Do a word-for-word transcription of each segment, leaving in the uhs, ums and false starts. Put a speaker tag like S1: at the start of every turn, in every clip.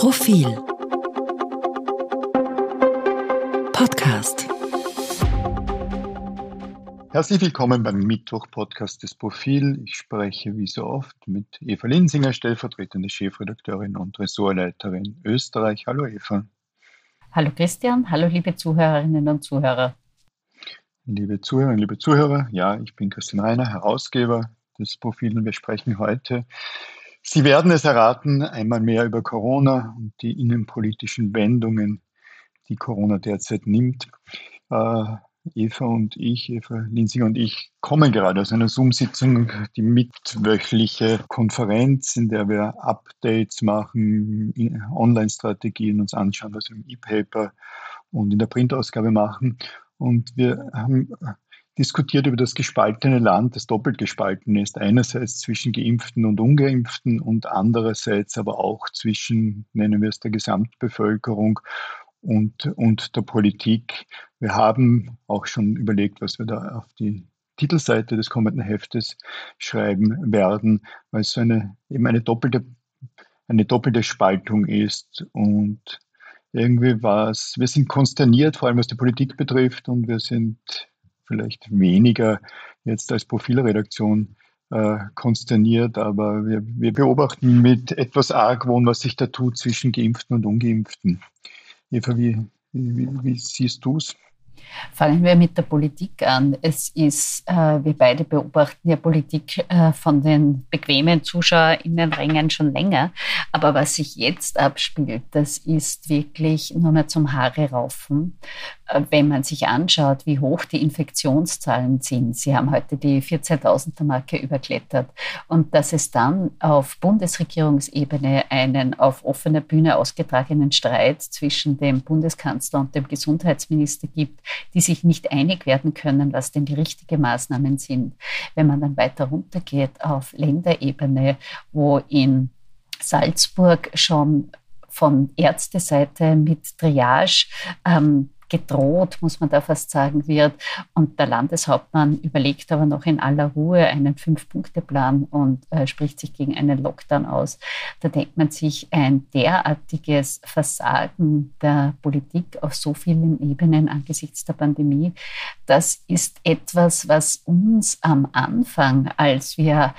S1: Profil Podcast.
S2: Herzlich willkommen beim Mittwoch-Podcast des Profil. Ich spreche wie so oft mit Eva Linsinger, stellvertretende Chefredakteurin und Ressortleiterin Österreich. Hallo Eva.
S3: Hallo Christian, hallo liebe Zuhörerinnen und Zuhörer.
S2: Liebe Zuhörerinnen, liebe Zuhörer, ja, ich bin Christian Reiner, Herausgeber des Profil und wir sprechen heute, Sie werden es erraten, einmal mehr über Corona und die innenpolitischen Wendungen, die Corona derzeit nimmt. Äh, Eva und ich, Eva Linsinger und ich, kommen gerade aus einer Zoom-Sitzung, die mitwöchliche Konferenz, in der wir Updates machen, Online-Strategien uns anschauen, was wir im E-Paper und in der Printausgabe machen. Und wir haben diskutiert über das gespaltene Land, das doppelt gespalten ist. Einerseits zwischen Geimpften und Ungeimpften und andererseits aber auch zwischen, nennen wir es, der Gesamtbevölkerung und, und der Politik. Wir haben auch schon überlegt, was wir da auf die Titelseite des kommenden Heftes schreiben werden, weil es so eine, eben eine doppelte, eine doppelte Spaltung ist. Und irgendwie war es, wir sind konsterniert, vor allem was die Politik betrifft, und wir sind vielleicht weniger jetzt als Profilredaktion äh, konsterniert, aber wir, wir beobachten mit etwas Argwohn, was sich da tut zwischen Geimpften und Ungeimpften. Eva, wie, wie, wie siehst du es?
S3: Fangen wir mit der Politik an. Es ist, äh, wir beide beobachten ja Politik äh, von den bequemen ZuschauerInnenrängen schon länger. Aber was sich jetzt abspielt, das ist wirklich nur mehr zum Haare raufen. Äh, wenn man sich anschaut, wie hoch die Infektionszahlen sind. Sie haben heute die vierzehntausender-Marke überklettert. Und dass es dann auf Bundesregierungsebene einen auf offener Bühne ausgetragenen Streit zwischen dem Bundeskanzler und dem Gesundheitsminister gibt, die sich nicht einig werden können, was denn die richtigen Maßnahmen sind. Wenn man dann weiter runtergeht auf Länderebene, wo in Salzburg schon von Ärzteseite mit Triage ähm, gedroht, muss man da fast sagen, wird. Und der Landeshauptmann überlegt aber noch in aller Ruhe einen Fünf-Punkte-Plan und äh, spricht sich gegen einen Lockdown aus. Da denkt man sich, ein derartiges Versagen der Politik auf so vielen Ebenen angesichts der Pandemie, das ist etwas, was uns am Anfang, als wir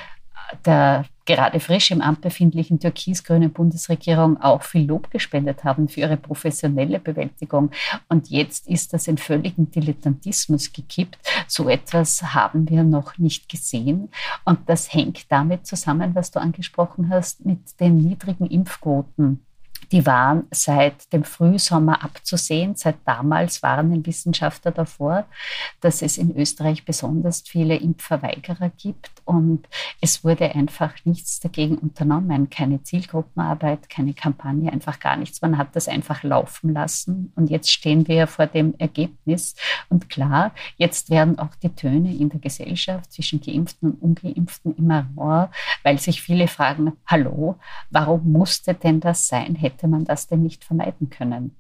S3: der gerade frisch im Amt befindlichen türkis-grünen Bundesregierung auch viel Lob gespendet haben für ihre professionelle Bewältigung. Und jetzt ist das in völligen Dilettantismus gekippt. So etwas haben wir noch nicht gesehen. Und das hängt damit zusammen, was du angesprochen hast, mit den niedrigen Impfquoten. Die waren seit dem Frühsommer abzusehen. Seit damals warnen Wissenschaftler davor, dass es in Österreich besonders viele Impfverweigerer gibt. Und es wurde einfach nichts dagegen unternommen. Keine Zielgruppenarbeit, keine Kampagne, einfach gar nichts. Man hat das einfach laufen lassen. Und jetzt stehen wir vor dem Ergebnis. Und klar, jetzt werden auch die Töne in der Gesellschaft zwischen Geimpften und Ungeimpften immer rauer, weil sich viele fragen, hallo, warum musste denn das sein? Hätte man das denn nicht vermeiden können?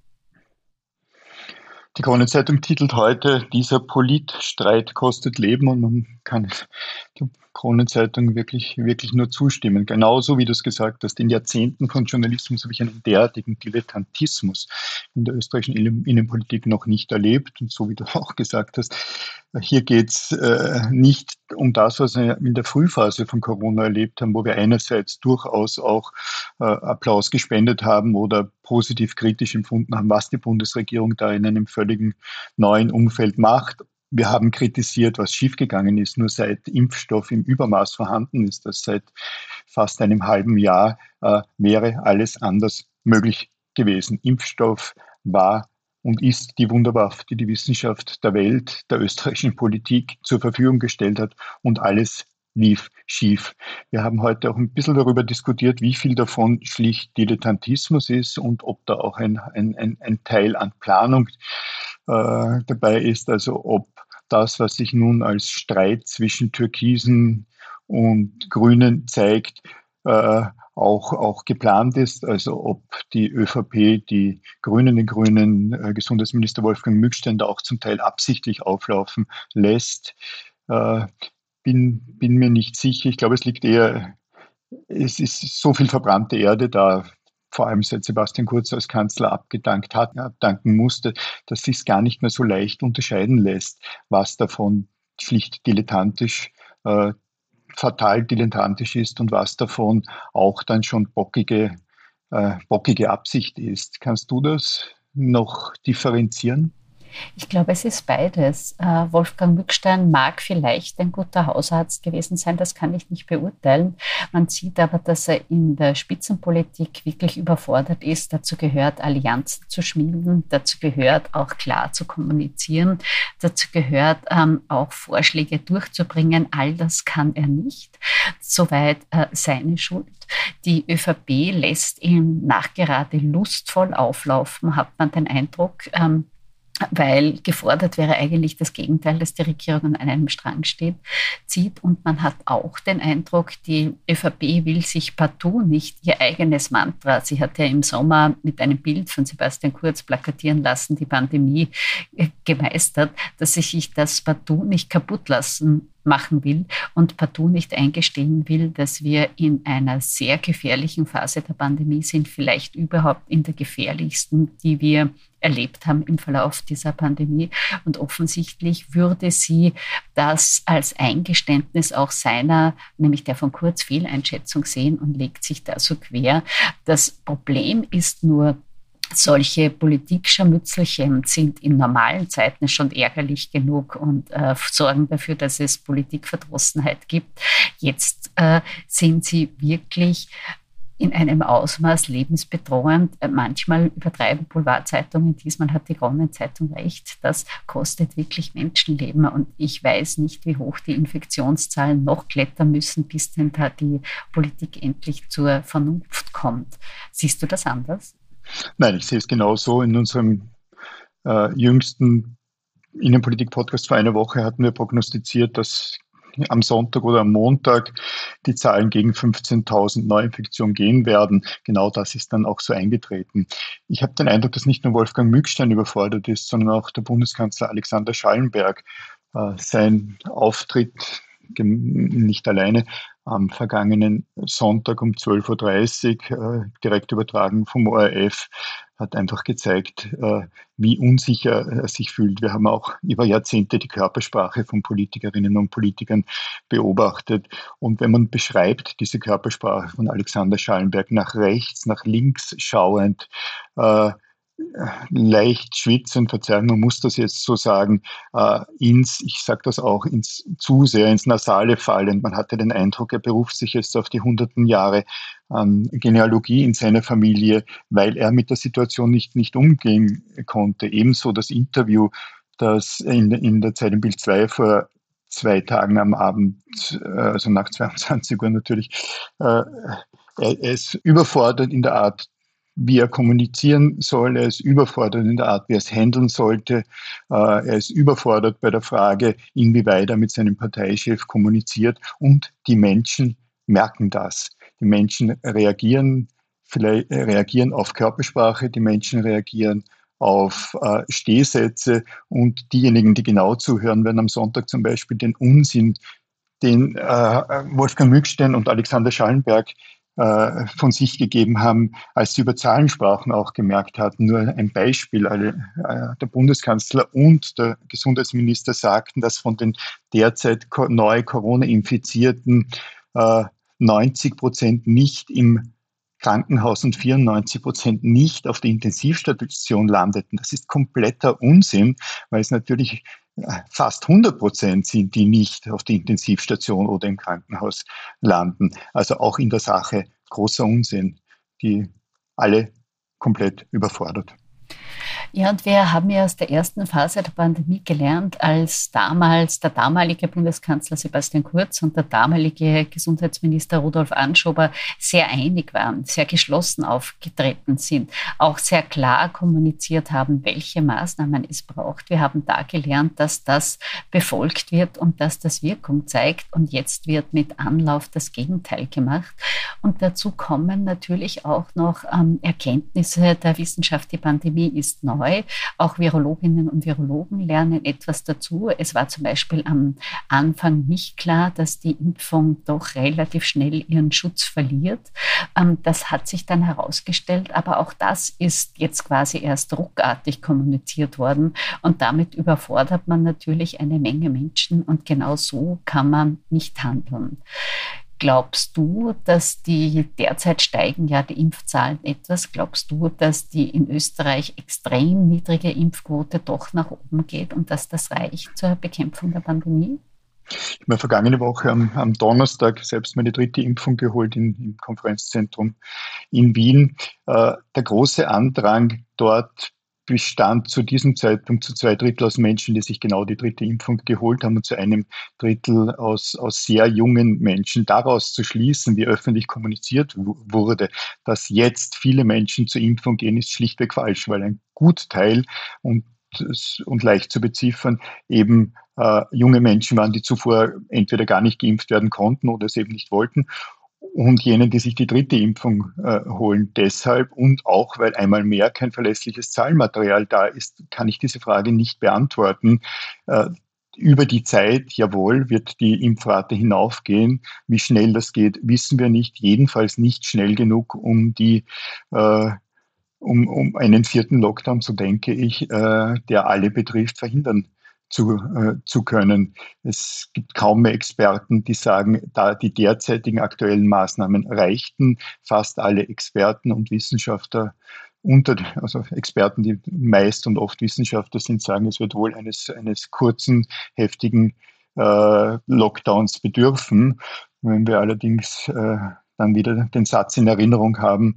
S2: Die Kronenzeitung titelt heute, dieser Politstreit kostet Leben, und man kann der Kronenzeitung wirklich, wirklich nur zustimmen. Genauso wie du es gesagt hast, in Jahrzehnten von Journalismus habe ich einen derartigen Dilettantismus in der österreichischen Innenpolitik noch nicht erlebt. Und so wie du auch gesagt hast, hier geht es äh, nicht um das, was wir in der Frühphase von Corona erlebt haben, wo wir einerseits durchaus auch äh, Applaus gespendet haben oder positiv kritisch empfunden haben, was die Bundesregierung da in einem völligen neuen Umfeld macht. Wir haben kritisiert, was schiefgegangen ist. Nur seit Impfstoff im Übermaß vorhanden ist, das seit fast einem halben Jahr, äh, wäre alles anders möglich gewesen. Impfstoff war und ist die Wunderwaffe, die die Wissenschaft der Welt, der österreichischen Politik zur Verfügung gestellt hat, und alles lief schief. Wir haben heute auch ein bisschen darüber diskutiert, wie viel davon schlicht Dilettantismus ist und ob da auch ein, ein, ein, ein Teil an Planung äh, dabei ist, also ob das, was sich nun als Streit zwischen Türkisen und Grünen zeigt, äh, auch, auch geplant ist, also ob die ÖVP, die Grünen, den grünen äh, Gesundheitsminister Wolfgang Mückstein auch zum Teil absichtlich auflaufen lässt. Äh, bin, bin mir nicht sicher. Ich glaube, es liegt eher, es ist so viel verbrannte Erde da. vor allem seit Sebastian Kurz als Kanzler abgedankt hat, abdanken musste, dass sich es gar nicht mehr so leicht unterscheiden lässt, was davon schlicht dilettantisch, äh, fatal dilettantisch ist und was davon auch dann schon bockige, äh, bockige Absicht ist. Kannst du das noch differenzieren?
S3: Ich glaube, es ist beides. Wolfgang Mückstein mag vielleicht ein guter Hausarzt gewesen sein, das kann ich nicht beurteilen. Man sieht aber, dass er in der Spitzenpolitik wirklich überfordert ist. Dazu gehört, Allianzen zu schmieden, dazu gehört auch klar zu kommunizieren, dazu gehört ähm, auch Vorschläge durchzubringen. All das kann er nicht. Soweit äh, seine Schuld. Die ÖVP lässt ihn nachgerade lustvoll auflaufen, hat man den Eindruck, ähm, weil gefordert wäre eigentlich das Gegenteil, dass die Regierung an einem Strang steht, zieht. Und man hat auch den Eindruck, die ÖVP will sich partout nicht ihr eigenes Mantra. Sie hat ja im Sommer mit einem Bild von Sebastian Kurz plakatieren lassen, die Pandemie gemeistert, dass sie sich das partout nicht kaputt lassen machen will und partout nicht eingestehen will, dass wir in einer sehr gefährlichen Phase der Pandemie sind, vielleicht überhaupt in der gefährlichsten, die wir erlebt haben im Verlauf dieser Pandemie. Und offensichtlich würde sie das als Eingeständnis auch seiner, nämlich der von Kurz, Fehleinschätzung sehen und legt sich da so quer. Das Problem ist nur, solche Politikscharmützelchen sind in normalen Zeiten schon ärgerlich genug und äh, sorgen dafür, dass es Politikverdrossenheit gibt. Jetzt äh, sind sie wirklich in einem Ausmaß lebensbedrohend. Manchmal übertreiben Boulevardzeitungen, diesmal hat die Kronenzeitung recht. Das kostet wirklich Menschenleben und ich weiß nicht, wie hoch die Infektionszahlen noch klettern müssen, bis denn da die Politik endlich zur Vernunft kommt. Siehst du das anders?
S2: Nein, ich sehe es genauso. In unserem äh, jüngsten Innenpolitik-Podcast vor einer Woche hatten wir prognostiziert, dass am Sonntag oder am Montag die Zahlen gegen fünfzehntausend Neuinfektionen gehen werden. Genau das ist dann auch so eingetreten. Ich habe den Eindruck, dass nicht nur Wolfgang Mückstein überfordert ist, sondern auch der Bundeskanzler Alexander Schallenberg. Äh, sein Auftritt, nicht alleine, am vergangenen Sonntag um zwölf Uhr dreißig, äh, direkt übertragen vom O R F, hat einfach gezeigt, äh, wie unsicher er sich fühlt. Wir haben auch über Jahrzehnte die Körpersprache von Politikerinnen und Politikern beobachtet. Und wenn man beschreibt, diese Körpersprache von Alexander Schallenberg nach rechts, nach links schauend, äh, leicht schwitzend, Verzeihung, man muss das jetzt so sagen, äh, ins, ich sage das auch, ins zu sehr ins Nasale fallend. Man hatte den Eindruck, er beruft sich jetzt auf die hunderten Jahre ähm, Genealogie in seiner Familie, weil er mit der Situation nicht, nicht umgehen konnte. Ebenso das Interview, das in, in der Zeit im Bild zwei vor zwei Tagen am Abend, also nach zweiundzwanzig Uhr natürlich, äh, er ist überfordert in der Art, wie er kommunizieren soll, er ist überfordert in der Art, wie er es handeln sollte, er ist überfordert bei der Frage, inwieweit er mit seinem Parteichef kommuniziert und die Menschen merken das. Die Menschen reagieren, vielleicht reagieren auf Körpersprache, die Menschen reagieren auf äh, Stehsätze und diejenigen, die genau zuhören, werden am Sonntag zum Beispiel den Unsinn, den äh, Wolfgang Mückstein und Alexander Schallenberg von sich gegeben haben, als sie über Zahlen sprachen, auch gemerkt hatten. Nur ein Beispiel, der Bundeskanzler und der Gesundheitsminister sagten, dass von den derzeit neu Corona-Infizierten neunzig Prozent nicht im Krankenhaus und vierundneunzig Prozent nicht auf der Intensivstation landeten. Das ist kompletter Unsinn, weil es natürlich fast hundert Prozent sind, die nicht auf der Intensivstation oder im Krankenhaus landen. Also auch in der Sache großer Unsinn, die alle komplett überfordert.
S3: Ja, und wir haben ja aus der ersten Phase der Pandemie gelernt, als damals der damalige Bundeskanzler Sebastian Kurz und der damalige Gesundheitsminister Rudolf Anschober sehr einig waren, sehr geschlossen aufgetreten sind, auch sehr klar kommuniziert haben, welche Maßnahmen es braucht. Wir haben da gelernt, dass das befolgt wird und dass das Wirkung zeigt. Und jetzt wird mit Anlauf das Gegenteil gemacht. Und dazu kommen natürlich auch noch ähm, Erkenntnisse der Wissenschaft. Die Pandemie ist neu. neu. Auch Virologinnen und Virologen lernen etwas dazu. Es war zum Beispiel am Anfang nicht klar, dass die Impfung doch relativ schnell ihren Schutz verliert. Das hat sich dann herausgestellt, aber auch das ist jetzt quasi erst ruckartig kommuniziert worden und damit überfordert man natürlich eine Menge Menschen und genau so kann man nicht handeln. Glaubst du, dass die derzeit steigen ja die Impfzahlen etwas? Glaubst du, dass die in Österreich extrem niedrige Impfquote doch nach oben geht und dass das reicht zur Bekämpfung der Pandemie?
S2: Ich habe mir vergangene Woche am, am Donnerstag selbst meine dritte Impfung geholt in, im Konferenzzentrum in Wien. Äh, der große Andrang dort bestand zu diesem Zeitpunkt zu zwei Drittel aus Menschen, die sich genau die dritte Impfung geholt haben und zu einem Drittel aus, aus sehr jungen Menschen. Daraus zu schließen, wie öffentlich kommuniziert w- wurde, dass jetzt viele Menschen zur Impfung gehen, ist schlichtweg falsch, weil ein Gutteil und, und leicht zu beziffern eben äh, junge Menschen waren, die zuvor entweder gar nicht geimpft werden konnten oder es eben nicht wollten. Und jenen, die sich die dritte Impfung äh, holen. Deshalb und auch, weil einmal mehr kein verlässliches Zahlenmaterial da ist, kann ich diese Frage nicht beantworten. Äh, über die Zeit, jawohl, wird die Impfrate hinaufgehen. Wie schnell das geht, wissen wir nicht. Jedenfalls nicht schnell genug, um die äh, um, um einen vierten Lockdown, so denke ich, äh, der alle betrifft, verhindern zu, äh, zu können. Es gibt kaum mehr Experten, die sagen, da die derzeitigen aktuellen Maßnahmen reichten. Fast alle Experten und Wissenschaftler, unter, also Experten, die meist und oft Wissenschaftler sind, sagen, es wird wohl eines, eines kurzen, heftigen äh, Lockdowns bedürfen. Wenn wir allerdings äh, dann wieder den Satz in Erinnerung haben,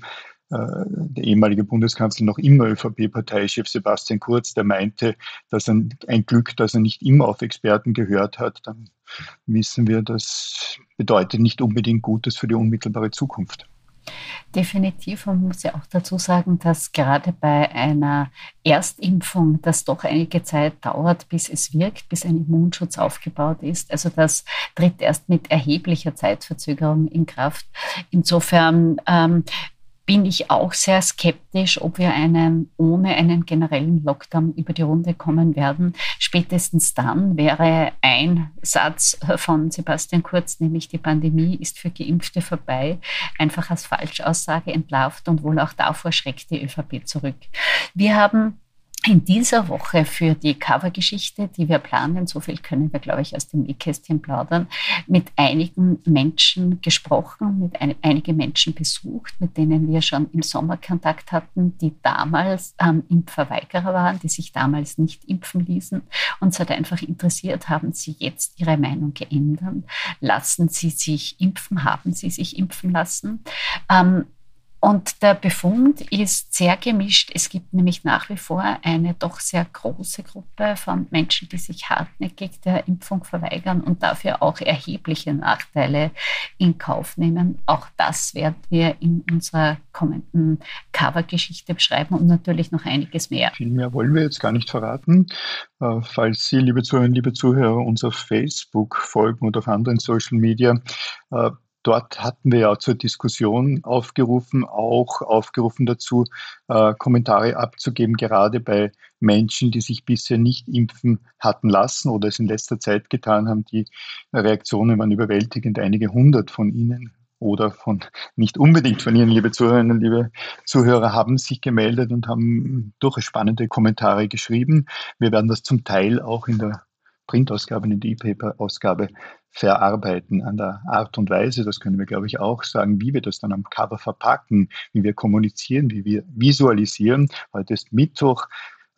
S2: der ehemalige Bundeskanzler, noch immer ÖVP-Parteichef Sebastian Kurz, der meinte, dass er ein Glück, dass er nicht immer auf Experten gehört hat, dann wissen wir, das bedeutet nicht unbedingt Gutes für die unmittelbare Zukunft.
S3: Definitiv. Man muss ja auch dazu sagen, dass gerade bei einer Erstimpfung das doch einige Zeit dauert, bis es wirkt, bis ein Immunschutz aufgebaut ist. Also das tritt erst mit erheblicher Zeitverzögerung in Kraft. Insofern ähm, bin ich auch sehr skeptisch, ob wir einen, ohne einen generellen Lockdown über die Runde kommen werden. Spätestens dann wäre ein Satz von Sebastian Kurz, nämlich die Pandemie ist für Geimpfte vorbei, einfach als Falschaussage entlarvt und wohl auch davor schreckt die ÖVP zurück. Wir haben in dieser Woche für die Covergeschichte, die wir planen, so viel können wir, glaube ich, aus dem Nähkästchen plaudern, mit einigen Menschen gesprochen, mit ein, einige Menschen besucht, mit denen wir schon im Sommer Kontakt hatten, die damals ähm, Impfverweigerer waren, die sich damals nicht impfen ließen. Uns hat einfach interessiert, haben sie jetzt ihre Meinung geändert? Lassen sie sich impfen? Haben sie sich impfen lassen? Ähm, Und der Befund ist sehr gemischt. Es gibt nämlich nach wie vor eine doch sehr große Gruppe von Menschen, die sich hartnäckig der Impfung verweigern und dafür auch erhebliche Nachteile in Kauf nehmen. Auch das werden wir in unserer kommenden Covergeschichte beschreiben und natürlich noch einiges mehr.
S2: Viel mehr wollen wir jetzt gar nicht verraten. Äh, falls Sie, liebe Zuhörerinnen, liebe Zuhörer, uns auf Facebook folgen und auf anderen Social Media, äh, dort hatten wir ja zur Diskussion aufgerufen, auch aufgerufen dazu, äh, Kommentare abzugeben, gerade bei Menschen, die sich bisher nicht impfen hatten lassen oder es in letzter Zeit getan haben. Die Reaktionen waren überwältigend, einige hundert von Ihnen oder von nicht unbedingt von Ihnen, liebe Zuhörerinnen, liebe Zuhörer, haben sich gemeldet und haben durchaus spannende Kommentare geschrieben. Wir werden das zum Teil auch in der Printausgabe, in der E-Paper-Ausgabe verarbeiten an der Art und Weise. Das können wir, glaube ich, auch sagen, wie wir das dann am Cover verpacken, wie wir kommunizieren, wie wir visualisieren. Heute ist Mittwoch.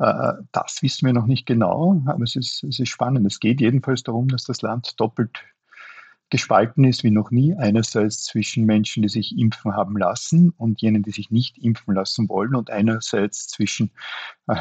S2: Das wissen wir noch nicht genau, aber es ist, es ist spannend. Es geht jedenfalls darum, dass das Land doppelt gespalten ist wie noch nie. Einerseits zwischen Menschen, die sich impfen haben lassen und jenen, die sich nicht impfen lassen wollen, und einerseits zwischen äh,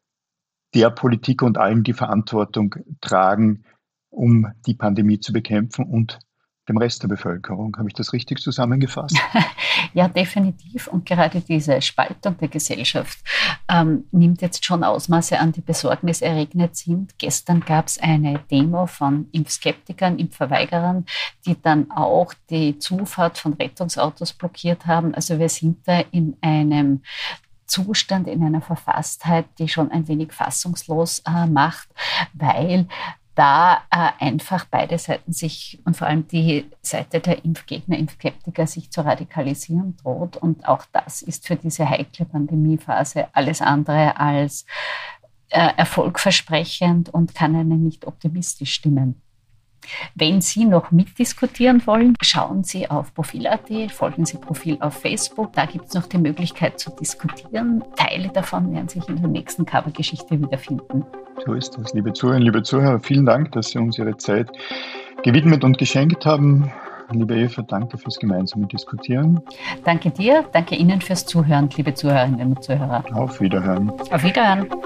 S2: der Politik und allen, die Verantwortung tragen, um die Pandemie zu bekämpfen, und dem Rest der Bevölkerung. Habe ich das richtig zusammengefasst?
S3: Ja, definitiv. Und gerade diese Spaltung der Gesellschaft ähm, nimmt jetzt schon Ausmaße an, die besorgniserregend sind. Gestern gab es eine Demo von Impfskeptikern, Impfverweigerern, die dann auch die Zufahrt von Rettungsautos blockiert haben. Also wir sind da in einem Zustand, in einer Verfasstheit, die schon ein wenig fassungslos äh, macht, weil da äh, einfach beide Seiten sich und vor allem die Seite der Impfgegner, Impfskeptiker sich zu radikalisieren droht. Und auch das ist für diese heikle Pandemiephase alles andere als äh, erfolgversprechend und kann einen nicht optimistisch stimmen. Wenn Sie noch mitdiskutieren wollen, schauen Sie auf Profil Punkt at, folgen Sie Profil auf Facebook. Da gibt es noch die Möglichkeit zu diskutieren. Teile davon werden sich in der nächsten Covergeschichte wiederfinden.
S2: So ist das, liebe Zuhörerinnen, liebe Zuhörer. Vielen Dank, dass Sie uns Ihre Zeit gewidmet und geschenkt haben. Liebe Eva, danke fürs gemeinsame Diskutieren.
S3: Danke dir, danke Ihnen fürs Zuhören, liebe Zuhörerinnen und Zuhörer.
S2: Auf Wiederhören.
S3: Auf Wiederhören.